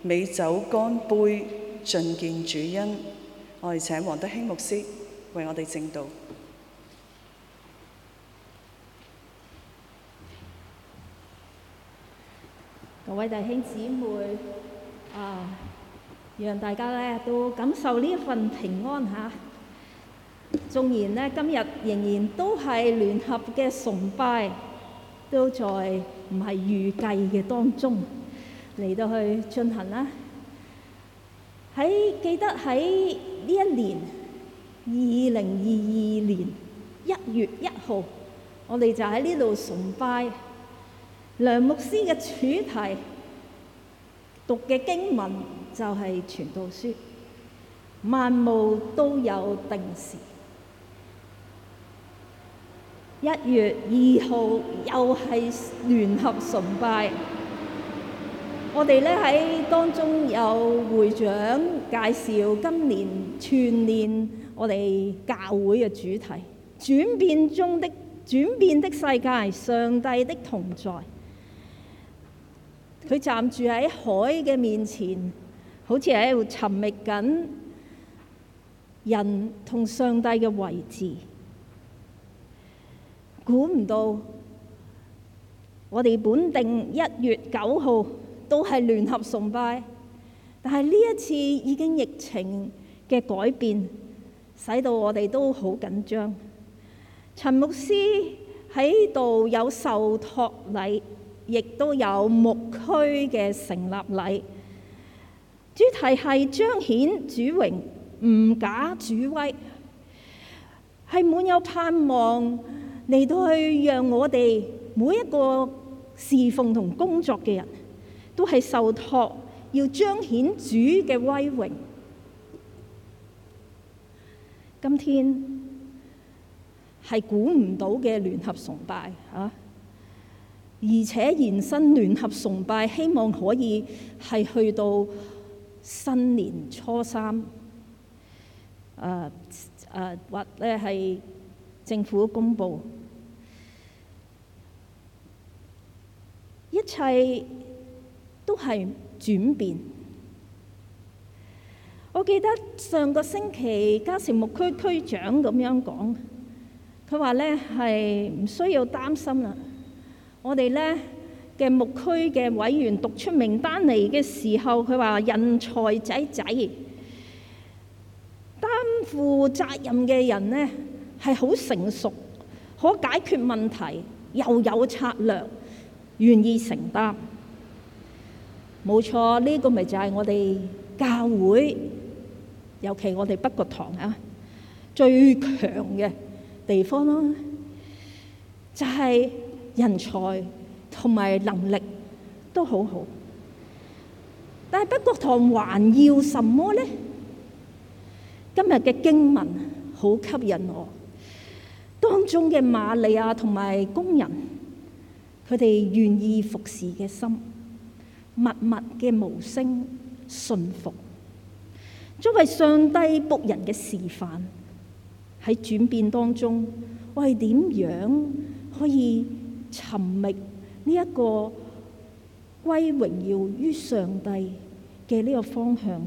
美酒乾杯，盡見主恩。我哋請黃德興牧師為我哋證道。 各位弟兄姊妹，讓大家咧都感受呢一份平安嚇。縱然咧今日仍然都係聯合嘅崇拜，都在唔係預計嘅當中嚟到去進行啦。記得喺呢一年2022年1月1號，我哋就喺呢度崇拜。梁牧師嘅主題讀嘅經文就係傳道書，萬務都有定時。1月2號又係聯合崇拜，我哋咧喺當中有會長介紹今年全年我哋教會嘅主題：轉變的世界，上帝的同在。佢站住喺海嘅面前，好似喺度尋覓緊人同上帝嘅位置。估唔到我哋本定1月9號都係聯合崇拜，但係呢一次已經疫情嘅改變，使到我哋都好緊張。陳牧師喺度有受託禮，亦都有牧區嘅成立禮，主題係彰顯主榮，唔假主威，係滿有盼望嚟到去讓我哋每一個侍奉同工作嘅人都係受託要彰顯主嘅威榮。今天係估唔到嘅聯合崇拜嚇。而且延伸聯合崇拜，希望可以係去到新年初3，或者係政府公佈，一切都係轉變。我記得上個星期嘉誠牧區區長咁樣講，佢話咧係唔需要擔心啦。我哋咧嘅牧區嘅委員讀出名單嚟嘅時候，佢話人才濟，擔負責任嘅人呢係好成熟，可解決問題，又有策略，願意承擔。冇錯，呢個咪就係我哋教會，尤其我哋北角堂最強嘅地方咯，就係人才同埋能力都好好，但係北角堂還要什麼呢？今日嘅經文好吸引我，當中嘅瑪利亞同埋工人，佢哋願意服侍嘅心，默默嘅無聲順服，作為上帝僕人嘅示範。喺轉變當中，我係點樣可以尋覓呢一個歸榮耀於上帝嘅呢個方向？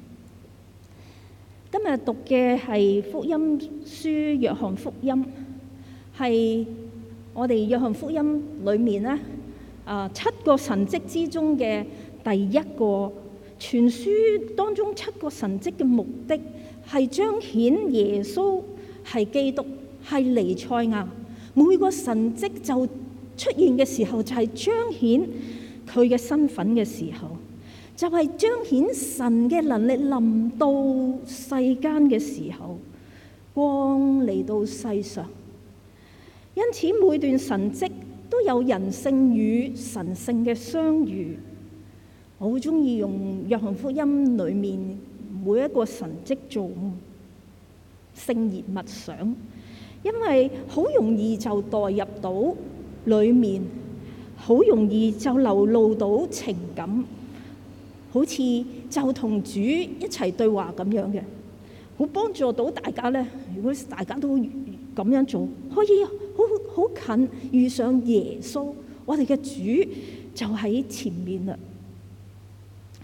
今日讀嘅係福音書《約翰福音》，係我哋《約翰福音》裏面咧7個神蹟之中嘅第一個。全書當中7個神蹟嘅目的係彰顯耶穌係基督，係彌賽亞。每個神蹟就出現嘅時候，就係彰顯佢嘅身份嘅時候，就係彰顯神嘅能力臨到世間嘅時候，光嚟到世上。因此每段神蹟都有人性與神性嘅相遇。我好中意用約翰福音裏面每一個神蹟做聖言默想，因為好容易就代入到裏面，好容易就流露到情感，好似就同主一齊對話咁樣嘅，好幫助到大家咧。如果大家都咁樣做，可以好近遇上耶穌，我哋嘅主就喺前面啦。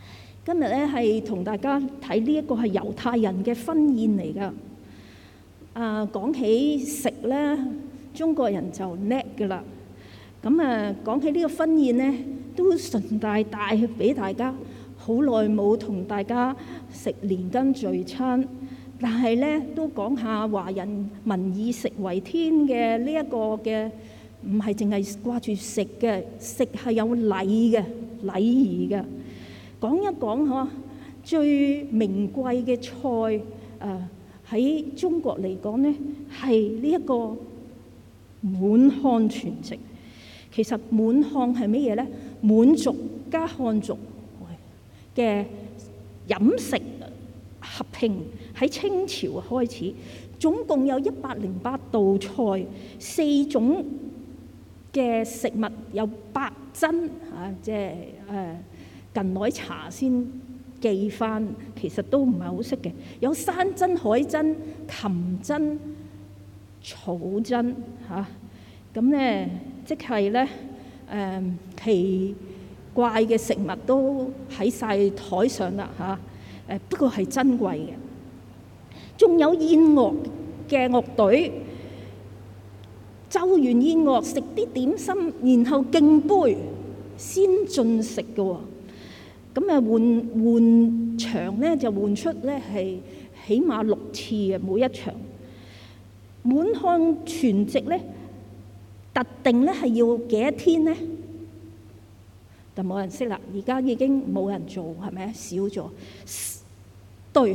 今日咧係同大家睇呢一個係猶太人嘅婚宴嚟㗎。講起食咧，中國人就叻㗎啦。咁講起呢個婚宴咧，都順帶帶俾大家。好耐冇同大家食連根聚餐，但係咧都講下華人民以食為天嘅呢一個嘅，唔係淨係掛住食嘅，食係有禮嘅禮儀嘅。講一講嗬，最名貴嘅菜喺中國嚟講咧，係呢一個滿漢全席。其實滿漢係乜嘢咧？滿族加漢族嘅飲食合併喺清朝開始，總共有108道菜，4種嘅食物，有8珍即係近來查先記翻，其實都唔係好識嘅，有山珍、海珍、禽珍、草珍咁咧，即係咧奇怪嘅食物都喺晒台上啦不過係珍貴嘅。仲有宴樂嘅樂隊奏完宴樂，食啲點心，然後敬杯先進食嘅喎。咁換場咧就換出咧係起碼6次嘅每一場。滿漢全席咧特定咧係要幾多天咧？就冇人識啦，而家已經冇人做，係咪？少咗。對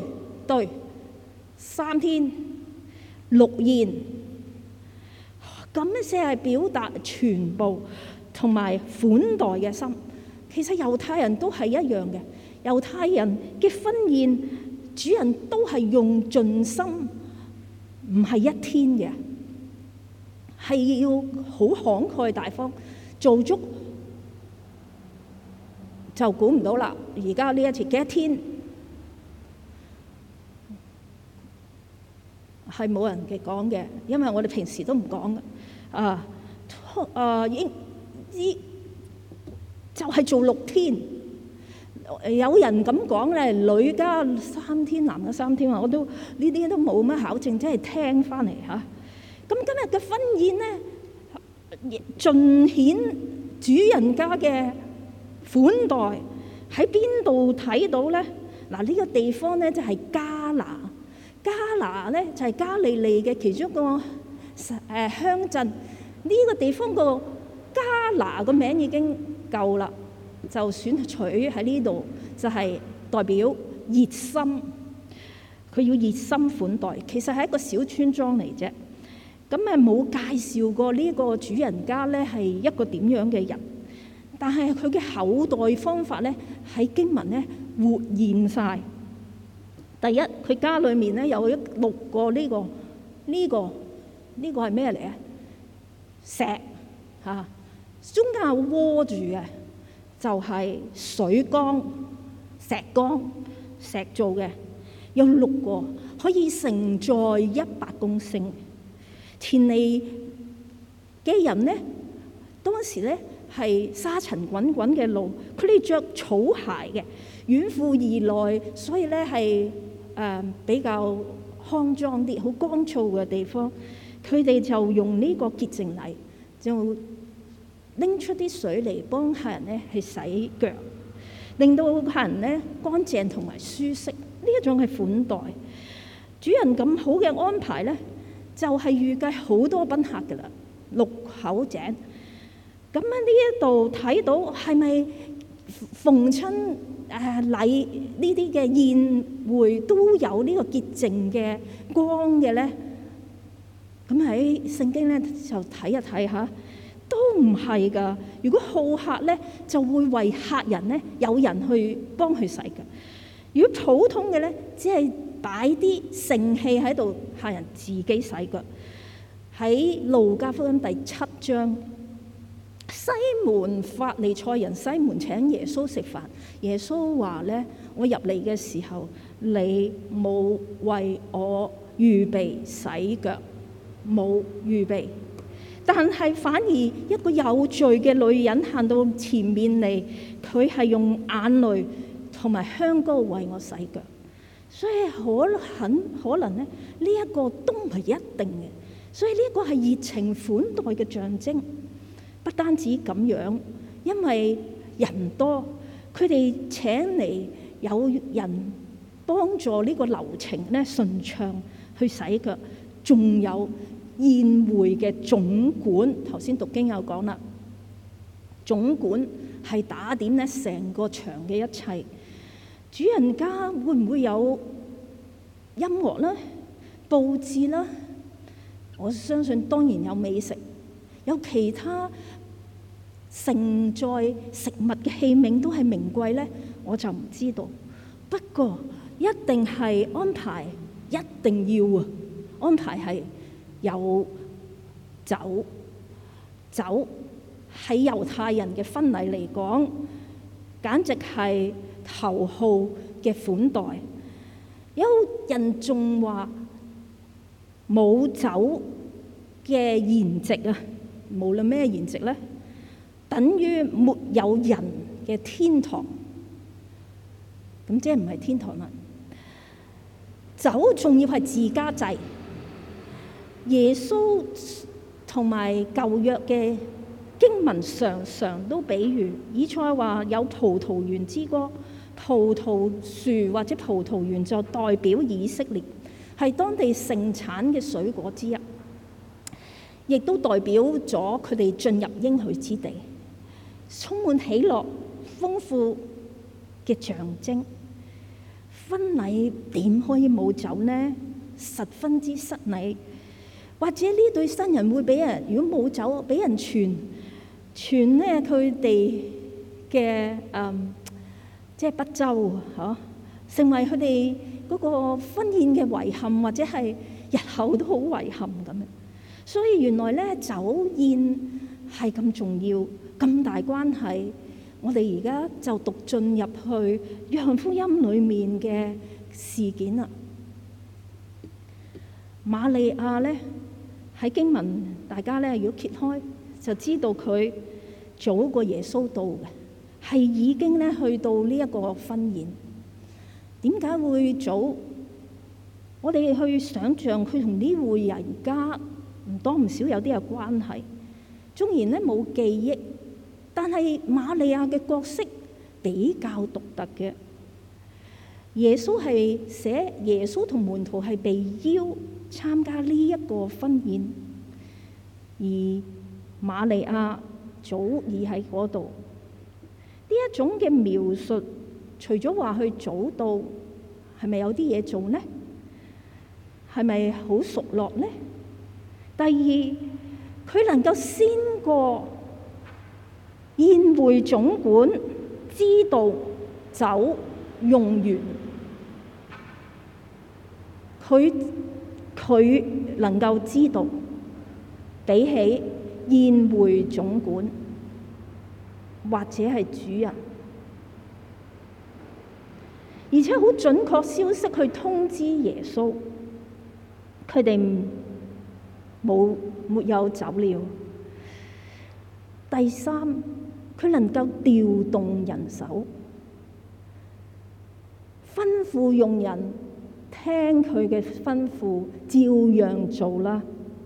，3天6宴，咁樣先係表達全部同埋款待嘅心。其實猶太人都係一樣嘅，猶太人嘅婚宴，主人都係用盡心，唔係1天嘅，係要好慷慨大方，做足。就估唔到啦！而家呢一次幾多天係冇人嘅講嘅，因為我哋平時都唔講嘅。就係做6天。有人咁講咧，女家3天，男家3天啊！我都呢啲都冇乜考證，真係聽翻嚟嚇。咁今日嘅婚宴咧，盡顯主人家嘅款待。喺邊度睇到咧？嗱，呢個地方咧就係加拿。加拿咧就係加利利嘅其中一個鄉鎮。呢個地方個加拿個名已經夠啦，就選取喺呢度，就係代表熱心。佢要熱心款待，其實係一個小村莊嚟啫。咁冇介紹過呢個主人家咧係一個點樣嘅人。但係佢嘅厚待方法咧，喺經文咧活現晒。第一，佢家裏面咧有6個呢個係咩嚟啊？石中間有窩住嘅，就係水缸、石缸、石做嘅，有6個可以承載100公升。前嚟嘅人咧，當時咧。係沙塵滾滾嘅路，佢哋着草鞋嘅，遠赴而來，所以咧係比較骯髒啲，好乾燥嘅地方。佢哋就用呢個潔淨禮，就拎出啲水嚟幫客人咧去洗腳，令到客人咧乾淨同埋舒適。呢一種係款待。主人咁好嘅安排咧，就係預計好多賓客㗎啦，6口井。咁呢一度睇到係咪逢親禮呢啲嘅宴會都有呢個潔淨嘅光嘅咧？咁喺聖經咧就睇一睇下，都唔係㗎。如果好客咧，就會為客人咧有人去幫佢洗腳。如果普通嘅咧，只係擺啲盛器喺度，客人自己洗腳。喺路加福音第7章。西門法利賽人西門請耶穌食飯，耶穌話咧：我入嚟嘅時候，你冇為我預備洗腳，冇預備。但係反而一個有罪嘅女人行到前面嚟，佢係用眼淚同埋香膏為我洗腳。所以可能咧，呢一個都唔係一定嘅。所以呢個係熱情款待嘅象徵。不單止咁樣，因為人多，佢哋請嚟有人幫助呢個流程咧順暢去洗腳，仲有宴會嘅總管。頭先讀經有講啦，總管係打點咧成個場嘅一切。主人家會唔會有音樂啦、佈置啦？我相信當然有美食，有其他盛載食物嘅器皿都係名貴咧，我就唔知道。不過一定係安排，一定要啊！安排係有酒，酒喺猶太人嘅婚禮嚟講，簡直係頭號嘅款待。有人仲話冇酒嘅筵席啊，無論咩筵席咧，等於沒有人嘅天堂。咁即係唔係天堂啦？酒仲要係自家製。耶穌同埋舊約嘅經文常常都比喻，以賽話有葡萄園之歌。葡萄樹或者葡萄園就代表以色列，係當地盛產嘅水果之一，亦都代表咗佢哋進入應許之地，充滿喜樂、豐富嘅象徵。婚禮點可以冇酒呢？十分之失禮。或者呢對新人會俾人，如果冇酒，俾人傳呢佢哋嘅即係不周嚇，成為佢哋嗰個婚宴嘅遺憾，或者係日後都好遺憾咁樣。所以原來咧，酒宴係咁重要、咁大關係。我哋而家就讀進入去約翰福音裏面嘅事件啦。瑪利亞咧喺經文，大家咧如果揭開就知道佢早過耶穌到嘅。係已經咧去到呢一個婚宴。點解會早？我哋去想像佢同呢戶人家唔多唔少有啲嘅關係。縱然咧冇記憶，但係瑪利亞嘅角色比較獨特嘅。耶穌同門徒係被邀參加呢一個婚宴，而瑪利亞早已喺嗰度。呢一種嘅描述，除咗話佢早到，係咪有啲嘢做呢？係咪好熟絡呢？第二，佢能夠先過宴會總管，知道酒用完，佢能夠知道，比起宴會總管或者係主人，而且好準確消息去通知耶穌，佢哋沒有酒了。第三，佢能夠調動人手，吩咐用人聽佢嘅吩咐，照樣做啦。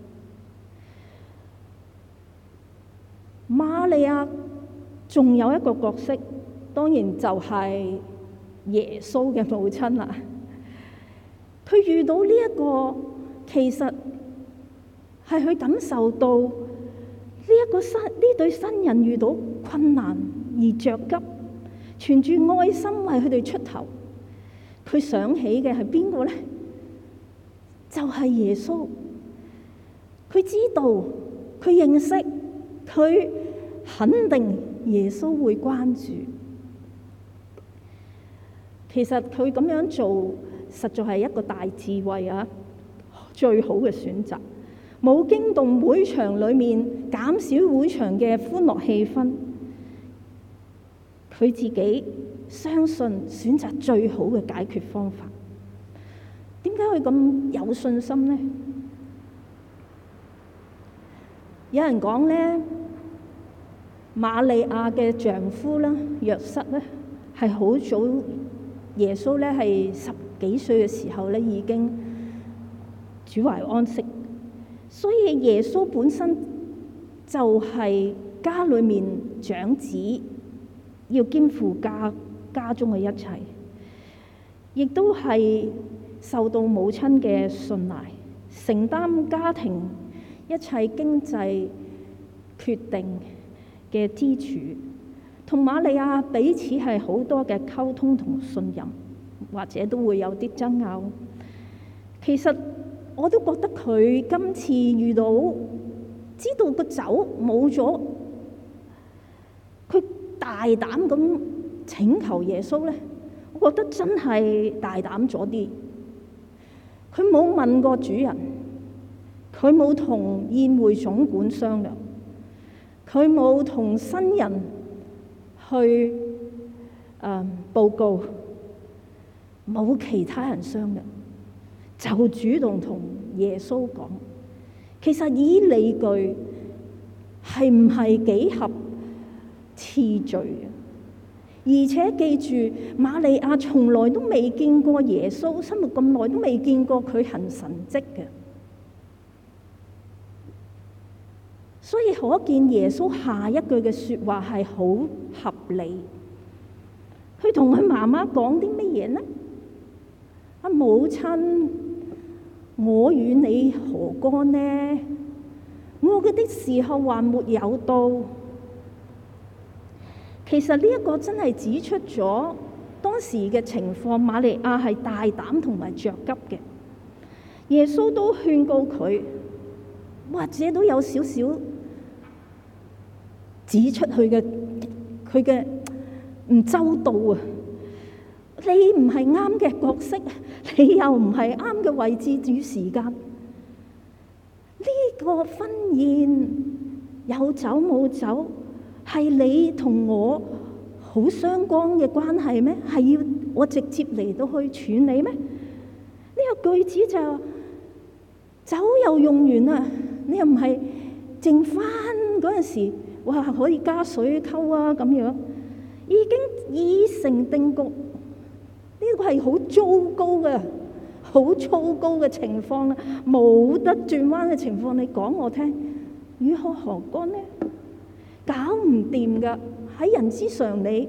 瑪利亞仲有一個角色，當然就係耶穌嘅母親啦。佢遇到呢一個，其實係佢感受到呢對新人遇到困難而着急，存住愛心為佢哋出頭。佢想起嘅係邊個呢？就係耶穌。佢知道，佢認識，佢肯定耶穌會關注。其實佢咁樣做，實在係一個大智慧啊！最好嘅選擇，冇驚動會場裏面，減少會場嘅歡樂氣氛。佢自己相信選擇最好嘅解決方法。點解佢咁有信心呢？有人講呢，瑪利亞嘅丈夫啦，約瑟咧，係好早耶穌咧係10幾歲嘅時候咧已經主懷安息，所以耶穌本身就係家裏面長子，要肩負家中嘅一切，亦都係受到母親嘅信賴，承擔家庭一切經濟決定嘅支柱，同瑪利亞彼此係好多嘅溝通同信任，或者都會有啲爭拗。其實我都覺得佢今次遇到知道個酒冇咗，佢大膽咁請求耶穌咧，我覺得真係大膽咗啲。佢冇問過主人，佢冇同宴會總管商量，佢冇同新人去報告，冇其他人商量，就主動同耶穌講。其實以理據係唔係幾合次序啊？而且記住，瑪利亞從來都未見過耶穌，生活咁耐都未見過佢行神蹟嘅，所以可見耶穌下一句嘅説話係好合理。佢同佢媽媽講啲乜嘢呢？母親，我與你何干呢？我嘅時候還沒有到。其實呢一個真係指出咗當時嘅情況，瑪利亞係大膽同埋着急嘅。耶穌都勸告佢，或者都有少少指出佢嘅唔周到啊！你唔係啱嘅角色，你又唔係啱嘅位置與時間。呢個婚宴有酒冇酒，係你同我好相關嘅關係咩？係要我直接嚟到去處理咩？呢個句子就酒又用完啦，你又唔係剩翻嗰陣時，哇可以加水溝啊咁樣，已經已成定局。呢個係好糟糕嘅、好粗高嘅情況啦，冇得轉彎嘅情況，你講我聽，如何干呢？搞唔掂噶，喺人之常理。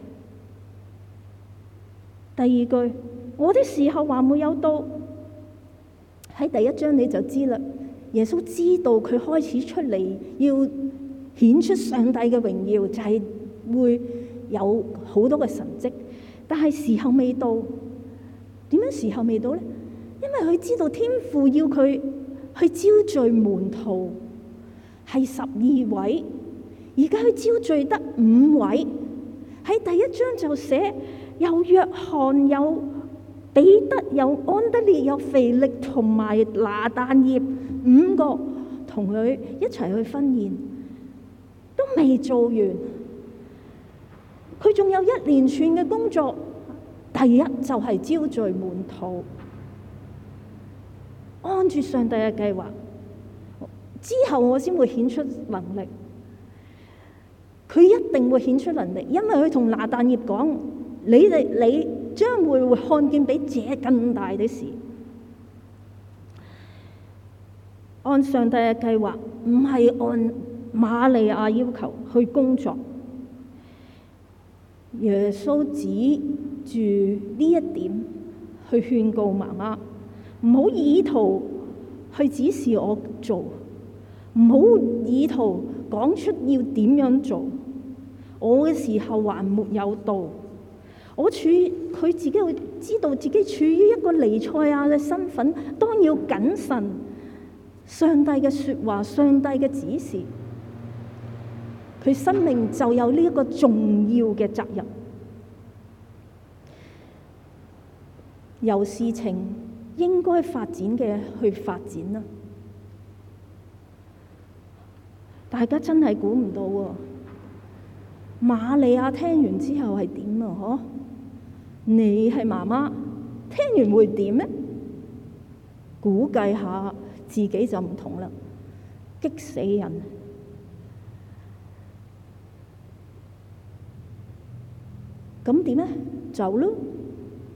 第二句，我的時候還沒有到，喺第一章你就知啦。耶穌知道佢開始出嚟要顯出上帝嘅榮耀，就係會有好多嘅神蹟。但係時候未到，點樣時候未到呢？因為佢知道天父要佢去招聚門徒係12位，而家佢招聚得5位。喺第一章就寫有約翰、有彼得、有安德烈、有腓力同埋拿但業5個同佢一齊去婚宴，都未做完。佢仲有一連串嘅工作，第一就係招聚門徒，按住上帝嘅計劃，之後我先會顯出能力。佢一定會顯出能力，因為佢同拿但業講：你將會看見比這更大的事。按上帝嘅計劃，唔係按瑪利亞要求去工作。耶穌指住呢一點去勸告媽媽，唔好以圖去指示我做，唔好以圖講出要點樣做。我嘅時候還沒有到，佢自己會知道自己處於一個彌賽亞嘅身份，當要謹慎上帝嘅說話、上帝嘅指示。佢生命就有呢一個重要嘅責任，由事情應該發展嘅去發展啦。大家真係估唔到喎，瑪利亞聽完之後係點啊？嗬，你係媽媽，聽完會點呢？估計下自己就唔同啦，激死人！咁點呢？走咯，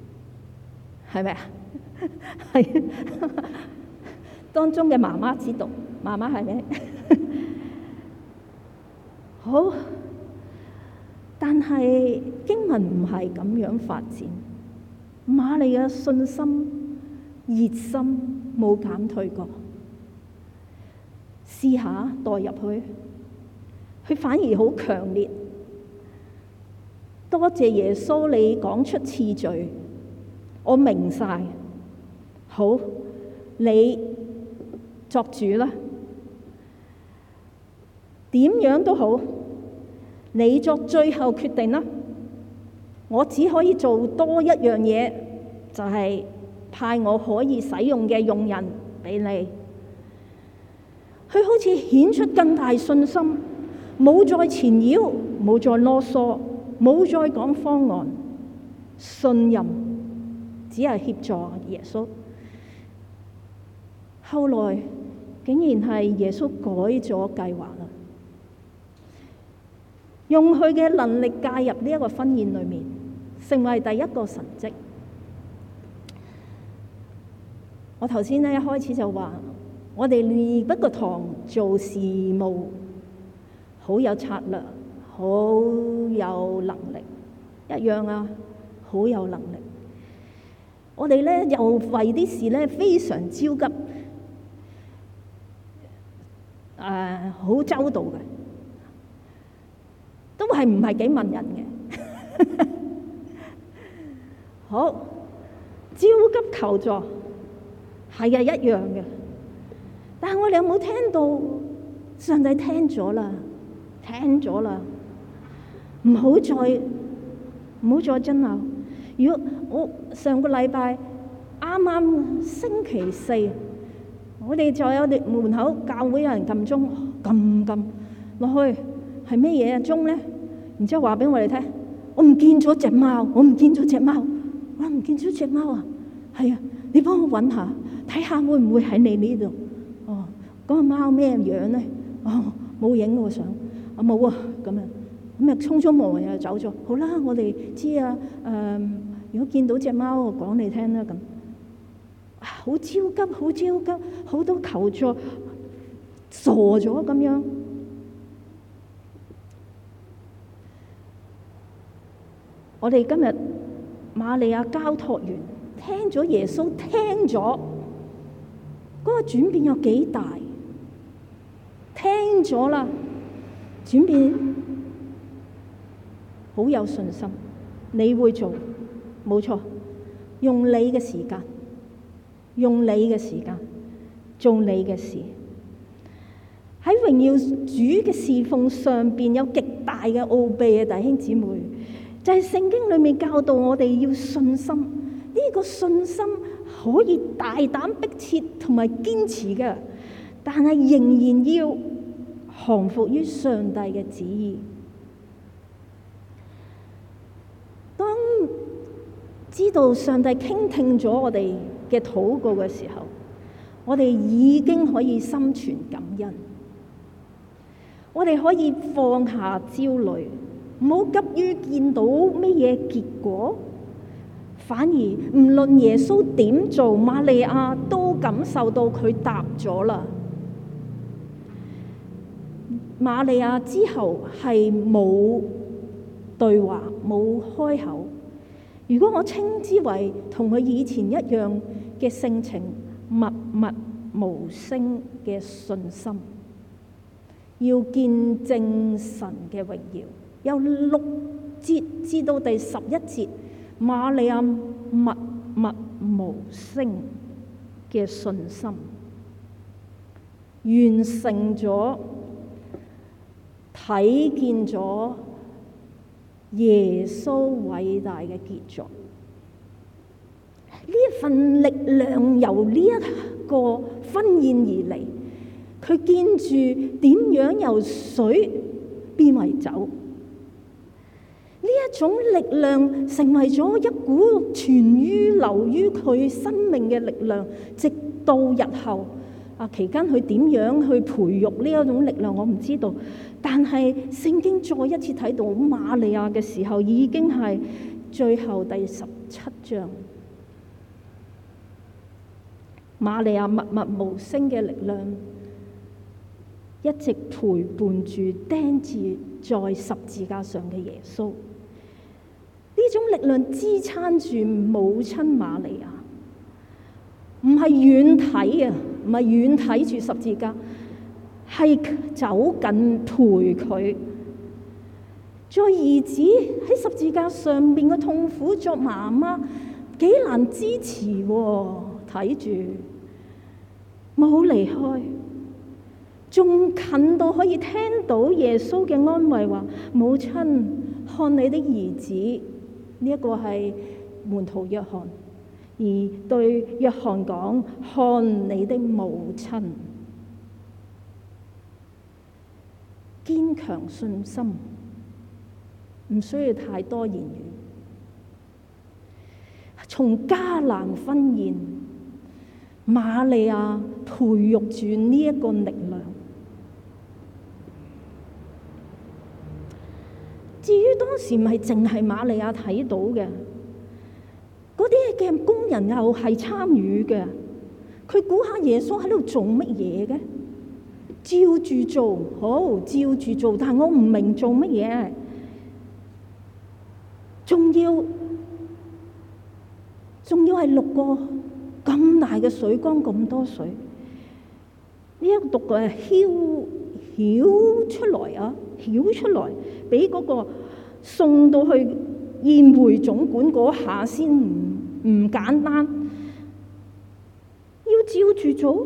係咪啊？係當中嘅媽媽知道，媽媽係咪？好，但係經文唔係咁樣發展。瑪利亞信心、熱心冇減退過。試下代入去，佢反而好強烈。多謝耶穌，你講出次序，我明晒。好，你作主啦。點樣都好，你作最後決定啦。我只可以做多一樣嘢，就係派我可以使用嘅用人俾你。佢好似顯出更大信心，冇再纏繞，冇再囉嗦，冇再講方案，信任只係協助耶穌。後來竟然係耶穌改咗計劃啦，用佢嘅能力介入呢一個婚宴裏面，成為第一個神蹟。我頭先一開始就話，我哋列不個堂做事務，好有策略，好有能力，一樣啊，好有能力。我哋咧又為啲事咧非常焦急，好周到嘅，都係唔係幾問人嘅。好，焦急求助，係啊，一樣嘅。但係我哋有冇聽到上帝聽咗啦？聽咗啦，唔好再爭拗。如果我上個禮拜啱啱星期四，我哋在我哋門口教會有人撳鐘，撳落去係咩嘢啊鐘咧？然之後話俾我哋聽，我唔見咗隻貓，我唔見咗隻貓啊！係啊，你幫我揾下，睇下會唔會喺你呢度？哦，嗰個貓咩樣咧？哦，冇影喎相，冇啊咁樣，咁啊匆匆忙忙又走咗。好啦，我哋知啊，如果見到隻貓，我講你聽啦咁。好焦急，好多求助，傻咗咁樣。我哋今日瑪利亞交託完，聽咗耶穌，聽咗嗰個轉變有幾大？聽咗啦，轉變好有信心，你會做，冇錯，用你嘅時間。用你嘅時間做你嘅事，喺榮耀主嘅侍奉上邊有極大嘅奧秘啊！弟兄姊妹，就係聖經裏面教導我哋要信心，呢個信心可以大膽迫切同埋堅持嘅，但係仍然要降服於上帝嘅旨意。當知道上帝傾聽咗我哋嘅禱告嘅時候，我哋已經可以心存感恩，我哋可以放下焦慮，唔好急於見到乜嘢結果，反而唔論耶穌點做，瑪利亞都感受到佢答咗啦。瑪利亞之後係冇對話，冇開口。如果我稱之為同佢以前一樣嘅性情，默默無聲嘅信心，要見證神嘅榮耀。由6節至到第11節，瑪利亞默默無聲嘅信心，完成咗，睇見咗耶穌偉大嘅傑作。呢一份力量由呢一個婚宴而嚟，佢見住點樣由水變為酒。呢一種力量成為咗一股泉於流於佢生命嘅力量，直到日後期間佢點樣去培育呢一種力量我唔知道，但係聖經再一次睇到瑪利亞嘅時候，已經係最後第17章。 瑪利亞默默無聲嘅力量，一直陪伴住釘住在十字架上嘅耶穌。呢種力量支撐住母親瑪利亞，唔係遠睇啊，唔係遠睇住十字架，係走近陪佢。在兒子喺十字架上面嘅痛苦，作媽媽幾難支持喎，睇住冇離開，仲近到可以聽到耶穌嘅安慰話：母親，看你的兒子。呢一個係門徒約翰，而對約翰講：看你的母親。堅強信心，唔需要太多言語。從迦南婚宴，瑪利亞培育住呢一個力量。至於當時唔係淨係瑪利亞睇到嘅，嗰啲嘅工人又係參與嘅。佢估下耶穌喺度做乜嘢嘅？照住做，好，照住做，但係我唔明做乜嘢。仲要係6個咁大嘅水缸，咁多水，呢一毒嘅曉出來啊，曉出來，俾嗰個送到去宴會總管嗰下先唔簡單，要照住做，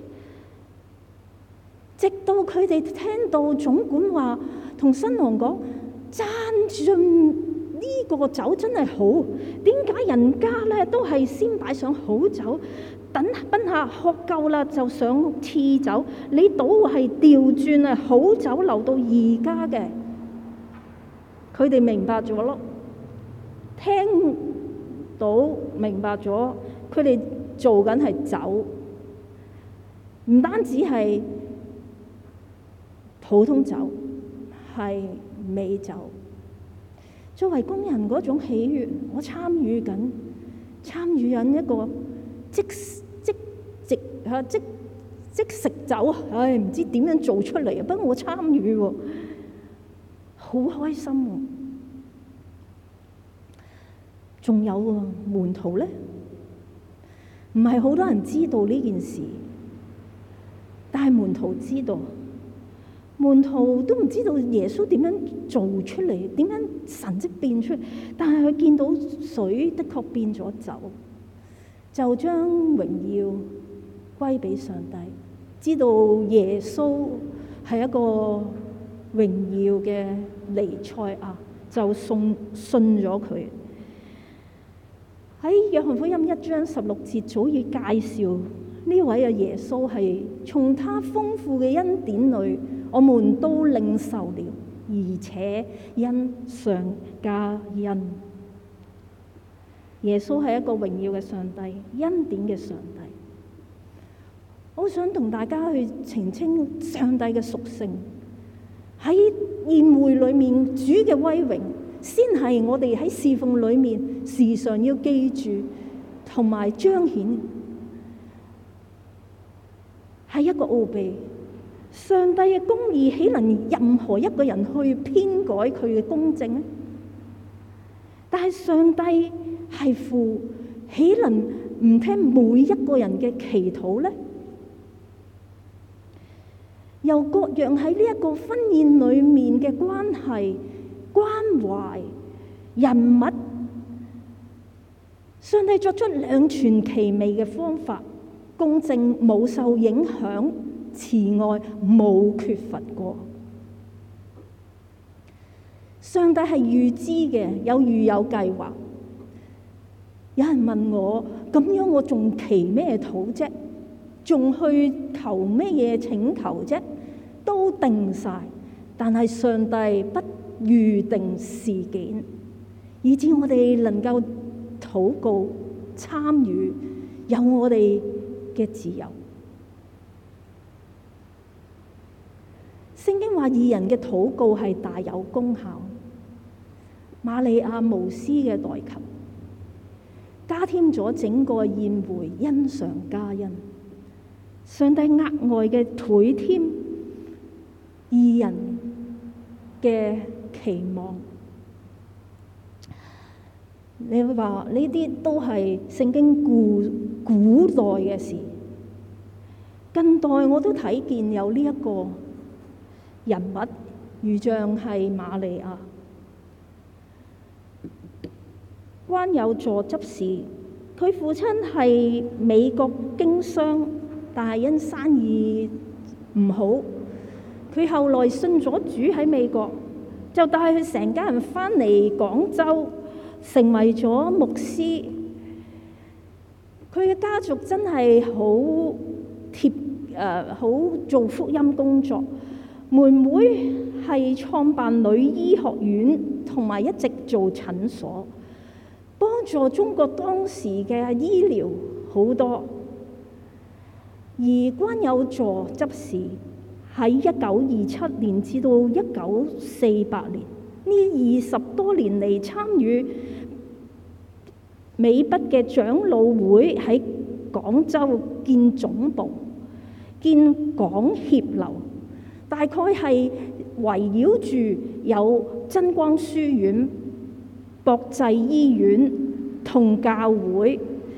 直到佢哋聽到總管話同新郎講，讚頌呢個酒真係好，點解人家咧都係先擺上好酒，等賓客喝夠啦就上次酒，你倒係調轉啊，好酒留到而家嘅。佢哋明白咗咯，聽到明白咗，佢哋做緊係酒，唔單止係普通酒，係美酒。作為工人嗰種喜悅，我參與緊一個即食酒，唉，唔知點樣做出嚟啊！不過我參與喎，好開心喎。仲有喎，門徒咧，唔係好多人知道呢件事，但係門徒知道。門徒都唔知道耶穌點樣做出嚟，點樣神蹟變出嚟，但係佢見到水的確變咗酒，就將榮耀歸俾上帝，知道耶穌係一個榮耀嘅彌賽亞，就信咗佢。喺約翰福音1章16節早已介紹呢位嘅耶穌係從他豐富嘅恩典裏，我們都領受了，而且恩上加恩。耶穌係一個榮耀嘅上帝，恩典嘅上帝。我想同大家去澄清上帝嘅屬性。喺宴會裏面，主嘅威榮先係我哋喺侍奉裏面時常要記住同埋彰顯，係一個奧秘。上帝嘅公義豈能任何一個人去偏改佢嘅公正呢？但係上帝係父，豈能唔聽每一個人嘅祈禱呢？又各樣喺呢一個婚宴裏面嘅關係、關懷、人物，上帝作出兩全其美嘅方法，公正冇受影響，慈愛冇缺乏過。上帝係預知嘅，有預有計劃。有人問我，咁樣我仲祈咩禱啫？仲去求咩嘢請求啫？都定晒，但係上帝不預定事件，以致我哋能夠禱告、參與，有我哋嘅自由。聖經話義人嘅禱告係大有功效。瑪利亞無私嘅代求， 加添咗整個宴會，恩上加恩。上帝額外嘅倍添義人嘅期望。你會話呢啲都係聖經古代嘅事，近代我都睇見有呢一個人物，如像係瑪利亞。關有助執事，佢父親係美國經商，但係因生意唔好，佢後來信咗主喺美國，就帶佢成家人返嚟廣州，成為咗牧師。佢嘅家族真係好做福音工作。妹妹係創辦女醫學院，同埋一直做診所，幫助中國當時嘅醫療好多。而關有助執事喺1927年至到1948年呢20多年嚟，參與美北嘅長老會喺廣州建總部、建港協樓，大概係圍繞住有真光書院、博濟醫院同教會。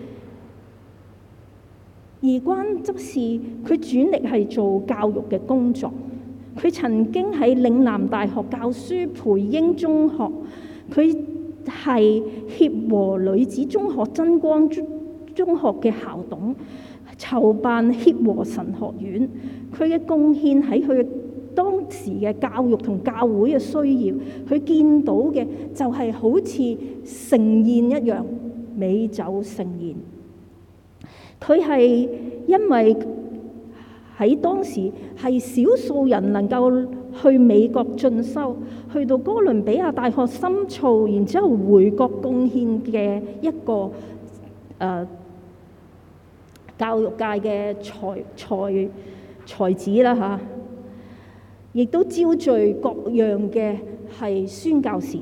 而關執事佢轉力係做教育嘅工作，佢曾經喺嶺南大學教書，培英中學，佢係協和女子中學、真光中學嘅校董，籌辦協和神學院。佢嘅貢獻喺佢當時嘅教育同教會嘅需要，佢見到嘅就係好似盛宴一樣，美酒盛宴。佢係因為喺當時係少數人能夠去美國進修，去到哥倫比亞大學深造，然之後回國貢獻嘅一個教育界嘅才子啦嚇，亦都招聚各樣嘅係宣教士。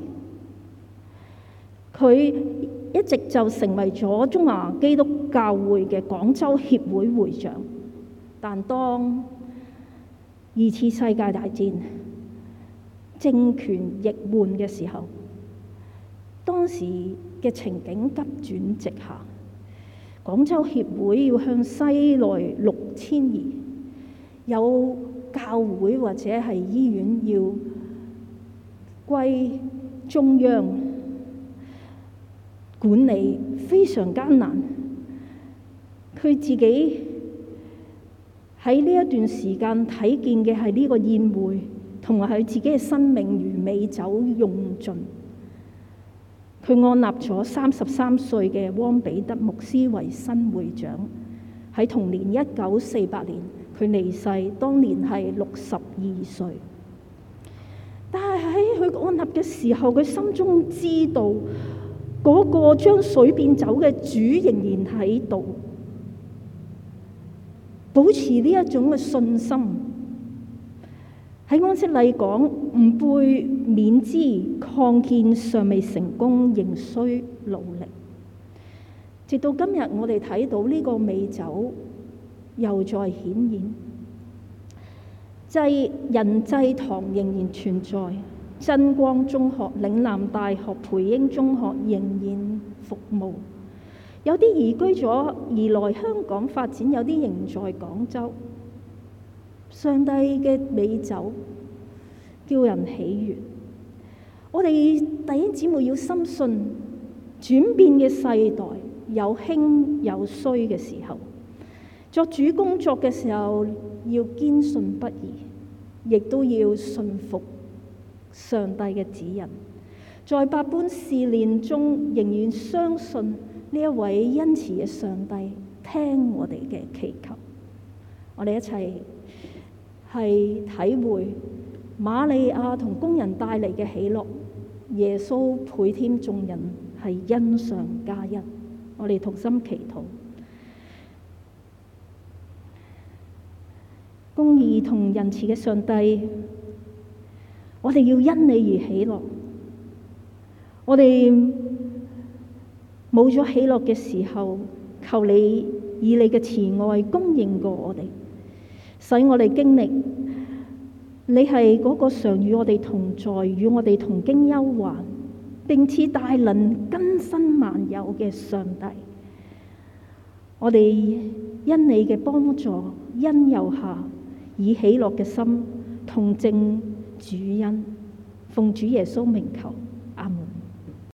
佢一直就成為咗中華基督教會嘅廣州協會會長。但當2次世界大戰政權易換嘅時候，當時嘅情景急轉直下，廣州協會要向西來6遷移，有教會或者係醫院要歸中央管理，非常艱難。佢自己喺呢一段時間睇見嘅係呢個宴會，同埋佢自己嘅生命如美酒用盡。佢按立咗33歲嘅汪彼得牧師為新會長。喺同年1948年，佢離世，當年係62歲。但係喺佢按立嘅時候，佢心中知道嗰個將水變酒嘅主仍然喺度，保持呢一種嘅信心。喺安息禮講，唔背免之，抗見尚未成功，仍需努力。直到今日，我哋睇到呢個美酒又再顯現，仁濟堂仍然存在，真光中學、嶺南大學、培英中學仍然服務。有啲移居咗而來香港發展，有啲仍在廣州。上帝嘅美酒叫人喜悅。我哋弟兄姊妹要深信，轉變嘅世代有興有衰嘅時候，作主工作嘅時候要堅信不疑，亦都要信服上帝嘅指引。在百般試煉中，仍然相信呢一位恩慈嘅上帝聽我哋嘅祈求。我哋一齊係體會瑪利亞同工人帶嚟嘅喜樂，耶穌倍添眾人係恩上加恩。我哋同心祈禱，公義同仁慈嘅上帝，我哋要因你而喜樂。我哋冇咗喜樂嘅時候，求你以你嘅慈愛供應過我哋，使我哋經歷你係嗰個常與我哋同在，與我哋同經憂患，並且大能更新萬有嘅上帝。我哋因你嘅幫助，恩佑下，以喜樂嘅心同證主恩，奉主耶穌名求。